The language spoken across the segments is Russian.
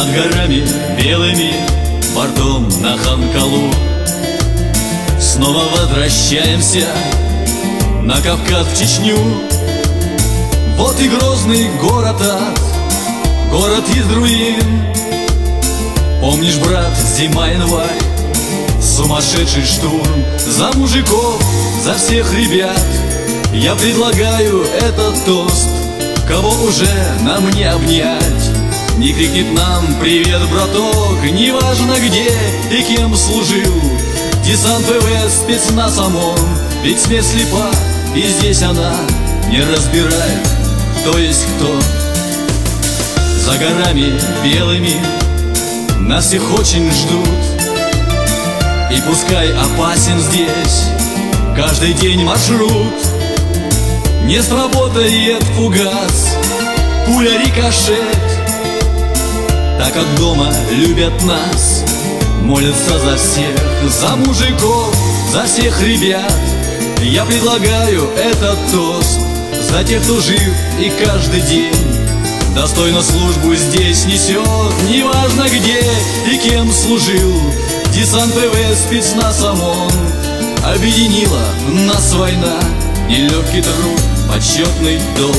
Над горами белыми, бортом на Ханкалу. Снова возвращаемся на Кавказ, в Чечню. Вот и грозный город город из руин. Помнишь, брат, зима-январь, сумасшедший штурм. За мужиков, за всех ребят я предлагаю этот тост. Кого уже нам не обнять, не крикнет нам «Привет, браток!» Неважно где и кем служил, десант ВВС, спецназ ОМОН. Ведь смерть слепа, и здесь она не разбирает, кто есть кто. За горами белыми нас всех очень ждут, и пускай опасен здесь каждый день маршрут. Не сработает фугас, пуля рикошет, так как дома любят нас, молятся за всех, за мужиков, за всех ребят. Я предлагаю этот тост за тех, кто жив и каждый день достойно службу здесь несет. Неважно где и кем служил, десант ВВС, спецназ ОМОН. Объединила нас война, нелегкий труд, почетный долг.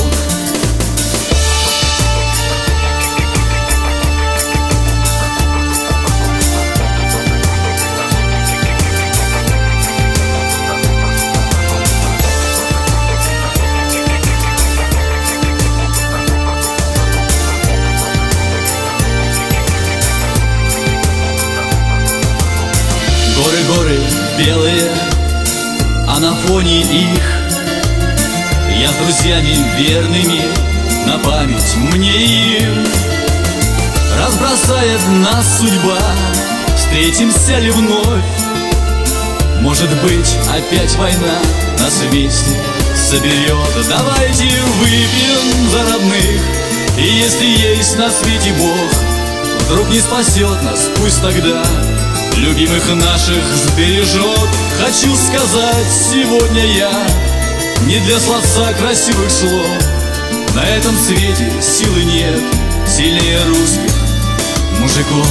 Горы белые, а на фоне их я с друзьями верными на память мне им. Разбросает нас судьба, встретимся ли вновь? Может быть, опять война нас вместе соберет. Давайте выпьем за родных, и если есть на свете Бог, вдруг не спасет нас, пусть тогда любимых наших сбережет. Хочу сказать сегодня я не для словца красивых слов. На этом свете силы нет сильнее русских мужиков.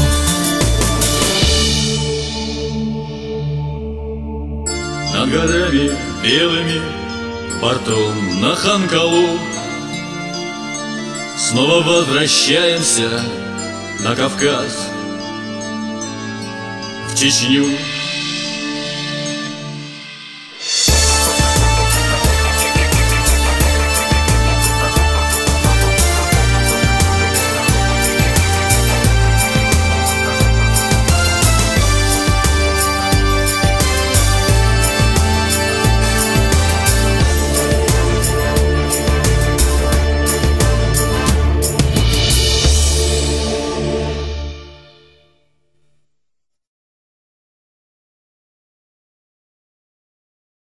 Над горами белыми, бортом на Ханкалу, снова возвращаемся на Кавказ, в Чечню.